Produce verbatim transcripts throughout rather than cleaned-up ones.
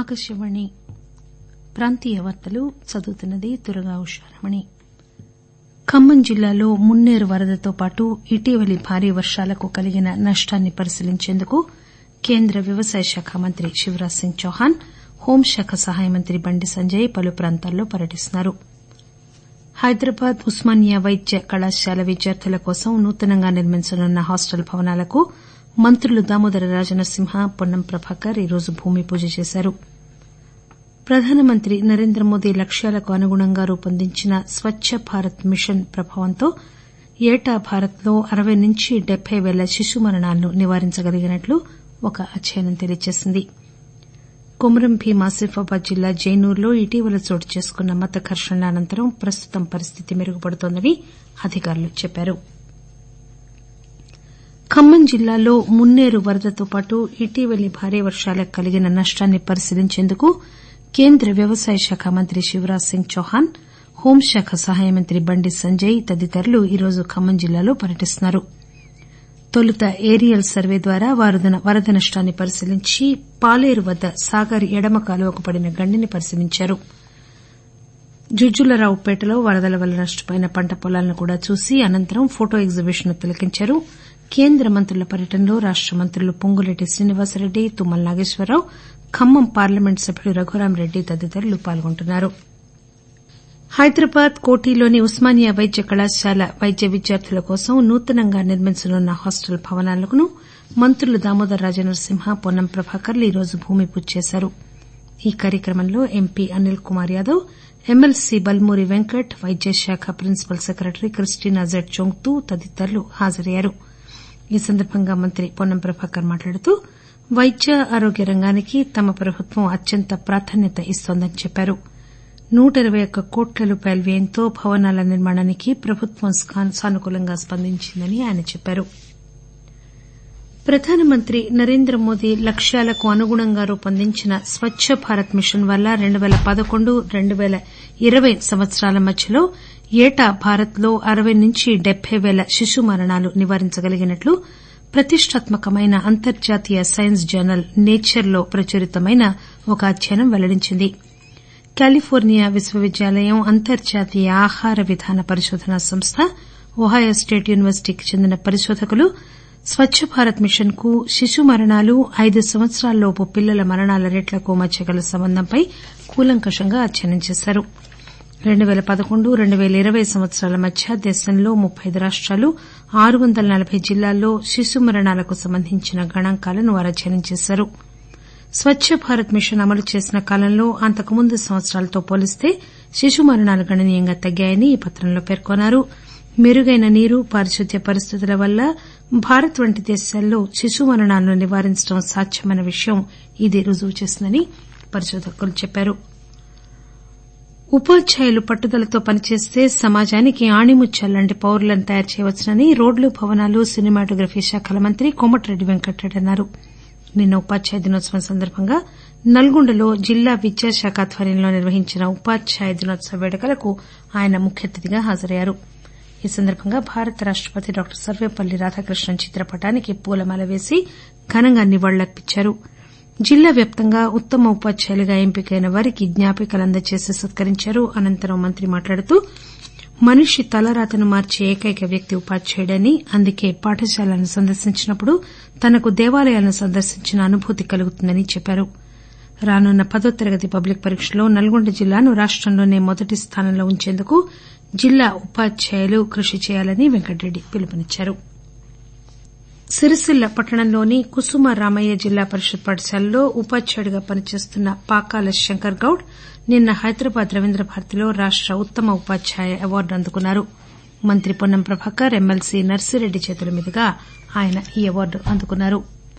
ఆకాశవాణి ప్రాంతీయ వార్తలు చదువుతున్నది దుర్గా ఉషారమణి. ఖమ్మం జిల్లాలో మున్నేరు వరదతో పాటు ఇటీవలి భారీ వర్షాలకు కలిగిన నష్టాన్ని పరిశీలించేందుకు కేంద్ర వ్యవసాయ శాఖ మంత్రి శివరాజ్ సింగ్ చౌహాన్, హోంశాఖ సహాయ మంత్రి బండి సంజయ్ పలు ప్రాంతాల్లో పర్యటిస్తున్నారు. హైదరాబాద్ ఉస్మానియా వైద్య కళాశాల విద్యార్థుల కోసం నూతనంగా నిర్మించనున్న హాస్టల్ భవనాలకు మంత్రులు దామోదర రాజనరసింహ, పొన్నం ప్రభాకర్ ఈరోజు భూమి పూజ చేశారు. ప్రధానమంత్రి నరేంద్రమోదీ లక్ష్యాలకు అనుగుణంగా రూపొందించిన స్వచ్చ భారత్ మిషన్ ప్రభావంతో ఏటా భారత్లో అరవై నుంచి డెబ్బై పేల శిశు మరణాలను నివారించగలిగినట్లు ఒక అధ్యయనం తెలియజేసింది. కొమురం భీం ఆసిఫాబాద్ జిల్లా జైనూర్లో ఇటీవల చోటు చేసుకున్న మత ఘర్షణల అనంతరం ప్రస్తుతం పరిస్థితి మెరుగుపడుతోందని అధికారులు చెప్పారు. ఖమ్మం జిల్లాలో మున్నేరు వరదతో పాటు ఇటీవలి భారీ వర్షాలకు కలిగిన నష్టాన్ని పరిశీలించేందుకు కేంద్ర వ్యవసాయ శాఖ మంత్రి శివరాజ్ సింగ్ చౌహాన్, హోంశాఖ సహాయ మంత్రి బండి సంజయ్ తదితరులు ఈరోజు ఖమ్మం జిల్లాలో పర్యటిస్తున్నారు. తొలుత ఏరియల్ సర్వే ద్వారా వరద నష్టాన్ని పరిశీలించి పాలేరు వద్ద సాగర్ ఎడమ కాలువకు పడిన గండిని పరిశీలించారు. జుజ్జులరావుపేటలో వరదల వల్ల నష్టపోయిన పంట పొలాలను కూడా చూసి అనంతరం ఫొటో ఎగ్జిబిషన్ ను తిలకించారు. కేంద్ర మంత్రుల పర్యటనలో రాష్ట మంత్రులు పొంగులేటి శ్రీనివాసరెడ్డి, తుమ్మల నాగేశ్వరరావు, ఖమ్మం పార్లమెంట్ సభ్యుడు రఘురాంరెడ్డి తదితరులు పాల్గొంటున్నారు. హైదరాబాద్ కోఠీలోని ఉస్మానియా వైద్య కళాశాల వైద్య విద్యార్థుల కోసం నూతనంగా నిర్మించనున్న హాస్టల్ భవనాలకు మంత్రులు దామోదర రాజనరసింహ, పొన్నం ప్రభాకర్లు ఈరోజు భూమి పూజ చేశారు. ఈ కార్యక్రమంలో ఎంపీ అనిల్ కుమార్ యాదవ్, ఎమ్మెల్సీ బల్మూరి వెంకట్, వైద్యశాఖ principal secretary Christina Z Chongthu తదితరులు హాజరయ్యారు. ఈ సందర్భంగా మంత్రి పొన్నం ప్రభాకర్ మాట్లాడుతూ వైద్య ఆరోగ్య రంగానికి తమ ప్రభుత్వం అత్యంత ప్రాధాన్యత ఇస్తోందని చెప్పారు. నూట ఇరవై ఒక్క కోట్ల రూపాయల వ్యయంతో భవనాల నిర్మాణానికి ప్రభుత్వం సానుకూలంగా స్పందించిందని ఆయన చెప్పారు. ప్రధానమంత్రి నరేంద్రమోదీ లక్ష్యాలకు అనుగుణంగా రూపొందించిన స్వచ్చ భారత్ మిషన్ వల్ల రెండు పేల పదకొండు రెండు పేల ఇరవై సంవత్సరాల మధ్యలో ఏటా భారత్లో అరవై నుంచి డెబ్బై పేల శిశు మరణాలు నివారించగలిగినట్లు ప్రతిష్టాత్మకమైన అంతర్జాతీయ సైన్స్ జర్నల్ నేచర్ లో ప్రచురితమైన ఒక అధ్యయనం వెల్లడించింది. కాలిఫోర్నియా విశ్వవిద్యాలయం, అంతర్జాతీయ ఆహార విధాన పరిశోధనా సంస్థ, ఒహాయో స్టేట్ యూనివర్సిటీకి చెందిన పరిశోధకులు స్వచ్చ భారత్ మిషన్ కు శిశు మరణాలు, ఐదు సంవత్సరాల్లోపు పిల్లల మరణాల రేట్లకు మధ్య గల సంబంధంపై కూలంకషంగా అధ్యయనం చేశారు. రెండు పేల పదకొండు రెండు పేల ఇరవై సంవత్సరాల మధ్య దేశంలో ముప్పై ఐదు రాష్టాలు, ఆరు వందల నలబై జిల్లాల్లో శిశు మరణాలకు సంబంధించిన గణాంకాలను వారు అధ్యయనం చేశారు. స్వచ్చ భారత్ మిషన్ అమలు చేసిన కాలంలో అంతకుముందు సంవత్సరాలతో పోలిస్తే శిశు మరణాలు గణనీయంగా తగ్గాయని ఈ పత్రంలో పేర్కొన్నారు. మెరుగైన నీరు, పారిశుద్ధ్య పరిస్థితుల వల్ల భారత్ వంటి దేశాల్లో శిశు మరణాలను నివారించడం సాధ్యమైన విషయం ఇది రుజువు చేసిందని పరిశోధకులు చెప్పారు. ఉపాధ్యాయులు పట్టుదలతో పనిచేస్తే సమాజానికి ఆణిముత్యాల్లాంటి పౌరులను తయారు చేయవచ్చునని రోడ్లు, భవనాలు, సినిమాటోగ్రఫీ శాఖల మంత్రి కోమటిరెడ్డి వెంకటరెడ్డి అన్నారు. నిన్న ఉపాధ్యాయ దినోత్సవం సందర్భంగా నల్గొండలో జిల్లా విద్యాశాఖ ఆధ్వర్యంలో నిర్వహించిన ఉపాధ్యాయ దినోత్సవ వేడుకలకు ఆయన ముఖ్య అతిథిగా హాజరయ్యారు. ఈ సందర్భంగా భారత రాష్టపతి డాక్టర్ సర్వేపల్లి రాధాకృష్ణన్ చిత్రపటానికి పూలమాల వేసి ఘనంగా నివాళులర్పించారు. జిల్లా వ్యాప్తంగా ఉత్తమ ఉపాధ్యాయులుగా ఎంపికైన వారికి జ్ఞాపికలు అందజేసి సత్కరించారు. అనంతరం మంత్రి మాట్లాడుతూ మనిషి తలరాతను మార్చే ఏకైక వ్యక్తి ఉపాధ్యాయుడని, అందుకే పాఠశాలను సందర్శించినప్పుడు తనకు దేవాలయాలను సందర్శించిన అనుభూతి కలుగుతుందని చెప్పారు. రానున్న పదో తరగతి పబ్లిక్ పరీక్షలో నల్గొండ జిల్లాను రాష్టంలోనే మొదటి స్థానంలో ఉంచేందుకు జిల్లా ఉపాధ్యాయులు కృషి చేయాలని వెంకటరెడ్డి పిలుపునిచ్చారు. సిరిసిల్ల పట్టణంలోని కుసుమ రామయ్య జిల్లా పరిషత్ పాఠశాలలో ఉపాధ్యాయుడిగా పనిచేస్తున్న పాకాల శంకర్ గౌడ్ నిన్న హైదరాబాద్ రవీంద్ర భారతిలో రాష్ట ఉత్తమ ఉపాధ్యాయ అవార్డు అందుకున్నారు. మంత్రి పొన్నం ప్రభాకర్, ఎమ్మెల్సీ నర్సిరెడ్డి చేతుల మీదుగా ఆయన ఈ అవార్డు అందుకున్నారు.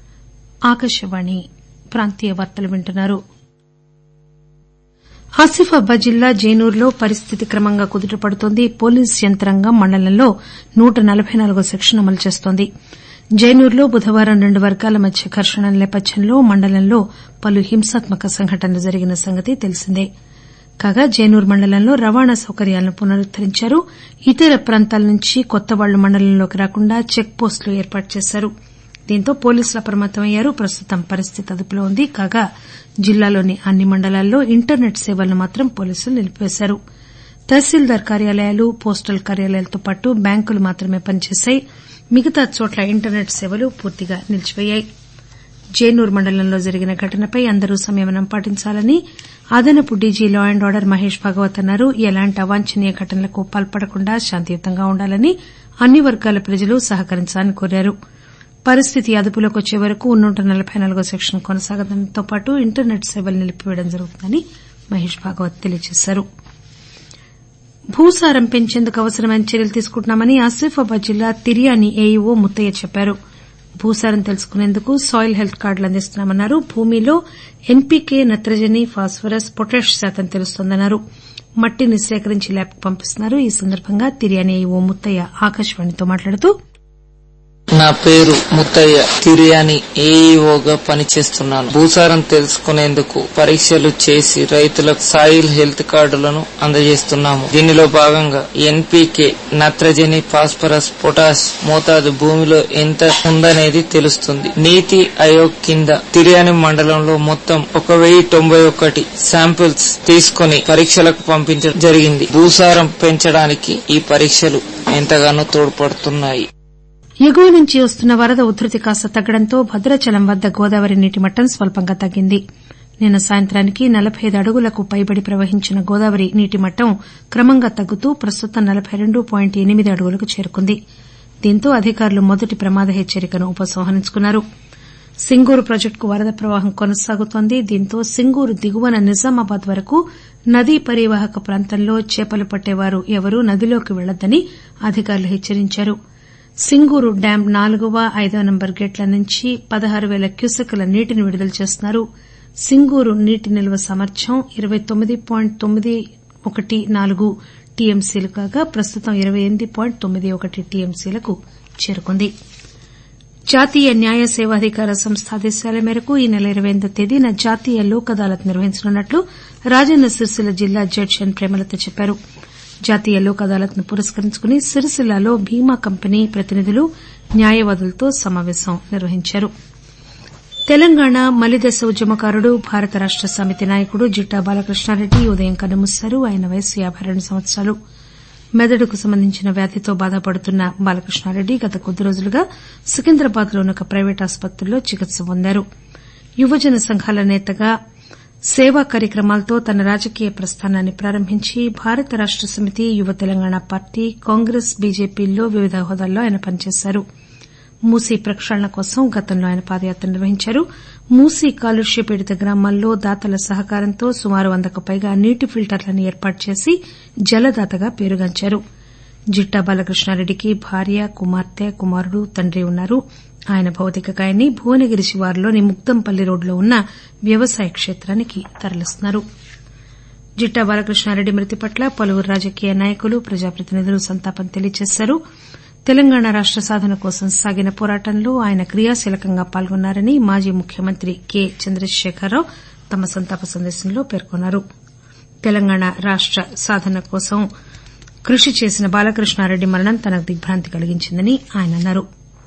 ఆసిఫాబాద్ జిల్లా జైనూర్లో పరిస్థితి క్రమంగా కుదుటపడుతోంది. పోలీసు యంత్రాంగం మండలంలో నూట నలబై నాలుగో సెక్షన్ అమలు చేస్తోంది. జైనూర్లో బుధవారం రెండు వర్గాల మధ్య ఘర్షణల నేపథ్యంలో మండలంలో పలు హింసాత్మక సంఘటనలు జరిగిన సంగతి తెలిసిందే. కాగా జైనూర్ మండలంలో రవాణా సౌకర్యాలను పునరుద్దరించారు. ఇతర ప్రాంతాల నుంచి కొత్తవాళ్లు మండలంలోకి రాకుండా చెక్ పోస్టులు ఏర్పాటు చేశారు. దీంతో పోలీసులు అప్రమత్తమయ్యారు. ప్రస్తుతం పరిస్థితి అదుపులో ఉంది. కాగా జిల్లాలోని అన్ని మండలాల్లో ఇంటర్నెట్ సేవలను మాత్రం పోలీసులు నిలిపివేశారు. తహసీల్దార్ కార్యాలయాలు, పోస్టల్ కార్యాలయాలతో పాటు బ్యాంకులు మాత్రమే పనిచేశాయి. మిగతా చోట్ల ఇంటర్నెట్ సేవలు పూర్తిగా నిలిచిపోయాయి. జైనూర్ మండలంలో జరిగిన ఘటనపై అందరూ సంయమనం పాటించాలని అదనపు DG law and order Mahesh Bhagwat అన్నారు. ఎలాంటి అవాంఛనీయ ఘటనలకు పాల్పడకుండా శాంతియుతంగా ఉండాలని, అన్ని వర్గాల ప్రజలు సహకరించాలని కోరారు. పరిస్థితి అదుపులోకి వచ్చే వరకు నూట నలబై నాలుగో సెక్షన్ కొనసాగడంతో పాటు ఇంటర్నెట్ సేవలు నిలిపివేయడం జరుగుతుందని మహేష్ భాగవత్ తెలియజేశారు. భూసారం పెంచేందుకు అవసరమైన చర్యలు తీసుకుంటున్నామని ఆసిఫాబాద్ జిల్లా తిర్యాని ఏఈఓ ముత్తయ్య చెప్పారు. భూసారం తెలుసుకునేందుకు సాయిల్ హెల్త్ కార్డులు అందిస్తున్నామన్నారు. భూమిలో ఎన్పీకే, నత్రజని, ఫాస్పరస్, పొటాష్ శాతం తెలుస్తోందన్నారు. మట్టిని సేకరించి ల్యాబ్కు పంపిస్తున్నారు. ఈ సందర్భంగా తిర్యాని ఏఈఓ ముత్తయ్య ఆకాశవాణితో మాట్లాడుతూ, నా పేరు ముత్తయ్య, తిర్యాని ఏఈఓగా పనిచేస్తున్నాను. భూసారం తెలుసుకునేందుకు పరీక్షలు చేసి రైతులకు సాయిల్ హెల్త్ కార్డులను అందజేస్తున్నాము. దీనిలో భాగంగా ఎన్పీకే, నత్రజని, ఫాస్ఫరస్, పొటాష్ మోతాదు భూమిలో ఎంత ఉందనేది తెలుస్తుంది. నీతి ఆయోగ్ కింద తిర్యాని మండలంలో మొత్తం ఒక వెయ్యి తొంభై ఒకటి శాంపిల్స్ తీసుకుని పరీక్షలకు పంపించడం జరిగింది. భూసారం పెంచడానికి ఈ పరీక్షలు ఎంతగానో తోడ్పడుతున్నాయి. ఎగువ నుంచి వస్తున్న వరద ఉధృతి కాస్త తగ్గడంతో భద్రాచలం వద్ద గోదావరి నీటి మట్టం స్వల్పంగా తగ్గింది. నిన్న సాయంత్రానికి నలబై ఐదు అడుగులకు పైబడి ప్రవహించిన గోదావరి నీటి మట్టం క్రమంగా తగ్గుతూ ప్రస్తుతం నలబై రెండు పాయింట్ ఎనిమిది అడుగులకు చేరుకుంది. దీంతో అధికారులు మొదటి ప్రమాద హెచ్చరికను ఉపసంహరించుకున్నారు. సింగూరు ప్రాజెక్టుకు వరద ప్రవాహం కొనసాగుతోంది. దీంతో సింగూరు దిగువన నిజామాబాద్ వరకు నదీ పరీవాహక ప్రాంతంలో చేపలు పట్టేవారు ఎవరూ నదిలోకి వెళ్లొద్దని అధికారులు హెచ్చరించారు. సింగూరు డ్యాం నాలుగవ, ఐదవ నంబర్ గేట్ల నుంచి పదహారు పేల క్యూసెక్కుల నీటిని విడుదల చేస్తున్నారు. సింగూరు నీటి నిల్వ సామర్థ్యం ఇరవై తొమ్మిది పాయింట్ తొమ్మిది ఒకటి నాలుగు టీఎంసీలు కాగా ప్రస్తుతం ఇరవై ఎనిమిది పాయింట్ తొమ్మిది ఒకటి టీఎంసీలకు చేరుకుంది. జాతీయ న్యాయ సేవాధికార సంస్థ ఆదేశాల మేరకు ఈ నెల ఇరవై ఎనిమిదో తేదీన జాతీయ లోక్ అదాలత్ నిర్వహించనున్నట్లు రాజన్న సిరిసిల్ల జిల్లా జడ్జి ఎన్ ప్రేమలత చెప్పారు. జాతీయ లోక్ అదాలత్ ను పురస్కరించుకుని సిరిసిల్లలో బీమా కంపెనీ ప్రతినిధులు న్యాయవాదులతో సమావేశం నిర్వహించారు. తెలంగాణ మలిదశ ఉద్యమకారుడు, భారత రాష్ట సమితి నాయకుడు జిట్టా బాలకృష్ణారెడ్డి ఉదయం కన్నుమూశారు. ఆయన వయస్సు యాబై రెండు సంవత్సరాలు. మెదడుకు సంబంధించిన వ్యాధితో బాధపడుతున్న బాలకృష్ణారెడ్డి గత కొద్ది రోజులుగా సికింద్రాబాద్ లోని ఒక ప్రైవేటు ఆసుపత్రిలో చికిత్స పొందారు. యువజన సంఘాల నేతగా సేవా కార్యక్రమాలతో తన రాజకీయ ప్రస్థానాన్ని ప్రారంభించి భారత రాష్ట సమితి, యువ తెలంగాణ పార్టీ, కాంగ్రెస్, బీజేపీల్లో వివిధ హోదాల్లో ఆయన పనిచేశారు. మూసీ ప్రక్షాళన కోసం గతంలో ఆయన పాదయాత్ర నిర్వహించారు. మూసీ కాలుష్య పీడిత గ్రామాల్లో దాతల సహకారంతో సుమారు వందకు పైగా నీటి ఫిల్టర్లను ఏర్పాటు చేసి జలదాతగా పేరుగాంచారు. జిట్టా బాలకృష్ణారెడ్డికి భార్య, కుమార్తె, కుమారుడు, తండ్రి ఉన్నారు. ఆయన భౌతిక కాయాన్ని భువనగిరి శివారులోని ముక్తంపల్లి రోడ్డులో ఉన్న వ్యవసాయ క్షేత్రానికి తరలిస్తున్నారు. జిట్టా బాలకృష్ణారెడ్డి మృతి పట్ల పలువురు రాజకీయ నాయకులు, ప్రజాప్రతినిధులు సంతాపం తెలియజేశారు. తెలంగాణ రాష్ట సాధన కోసం సాగిన పోరాటంలో ఆయన క్రియాశీలకంగా పాల్గొన్నారని మాజీ ముఖ్యమంత్రి కె చంద్రశేఖరరావు తమ సంతాప సందేశంలో పేర్కొన్నారు. తెలంగాణ రాష్ట సాధన కోసం కృషి చేసిన బాలకృష్ణారెడ్డి మరణం తనకు దిగ్బాంతి కలిగించిందని ఆయన అన్నారు.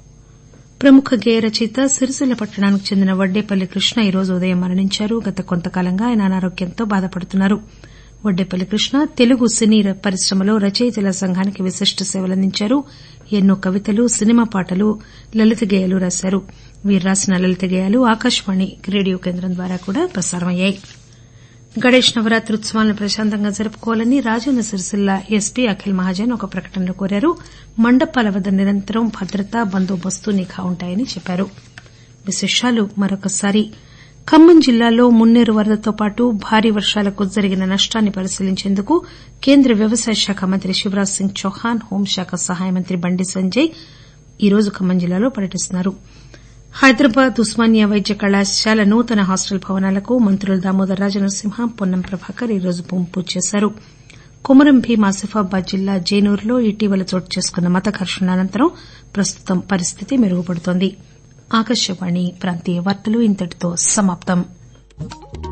ప్రముఖ గేయ రచయిత సిరిసిల్ల పట్టణానికి చెందిన వడ్డేపల్లి కృష్ణ ఈ రోజు ఉదయం మరణించారు. గత కొంతకాలంగా ఆయన అనారోగ్యంతో బాధపడుతున్నారు. వడ్డేపల్లి కృష్ణ తెలుగు సినీ పరిశ్రమలో రచయితల సంఘానికి విశిష్ట సేవలందించారు. ఎన్నో కవితలు, సినిమా పాటలు, లలిత గేయాలు రాశారు. వీరు రాసిన లలిత గేయాలు ఆకాశవాణి రేడియో కేంద్రం ద్వారా కూడా ప్రసారమయ్యాయి. గణేష్ నవరాత్రి ఉత్సవాలను ప్రశాంతంగా జరుపుకోవాలని రాజన్న సిరిసిల్ల ఎస్పీ అఖిల్ మహాజన్ ఒక ప్రకటనలో కోరారు. మండపాల వద్ద నిరంతరం భద్రత, బందోబస్తు, నిఘా ఉంటాయని చెప్పారు. విశేషాలు మరొకసారి. ఖమ్మం జిల్లాలో మున్నేరు వరదతో పాటు భారీ వర్షాలకు జరిగిన నష్టాన్ని పరిశీలించేందుకు కేంద్ర వ్యవసాయ శాఖ మంత్రి శివరాజ్ సింగ్ చౌహాన్, హోంశాఖ సహాయ మంత్రి బండి సంజయ్ ఈ రోజు ఖమ్మం జిల్లాలో పర్యటిస్తున్నారు. హైదరాబాద్ ఉస్మానియా వైద్య కళాశాల నూతన హాస్టల్ భవనాలకు మంత్రులు దామోదర్ రాజనరసింహ, పొన్నం ప్రభాకర్ ఈ రోజు భూమి పూజ చేశారు. కొమరం భీం ఆసిఫాబాద్ జిల్లా జైనూరులో ఇటీవల చోటు చేసుకున్న మత ఘర్షణ అనంతరం ప్రస్తుతం పరిస్థితి మెరుగుపడుతోంది. ఆకాశవాణి ప్రాంతీయ వార్తలు ఇంతటితో సమాప్తం.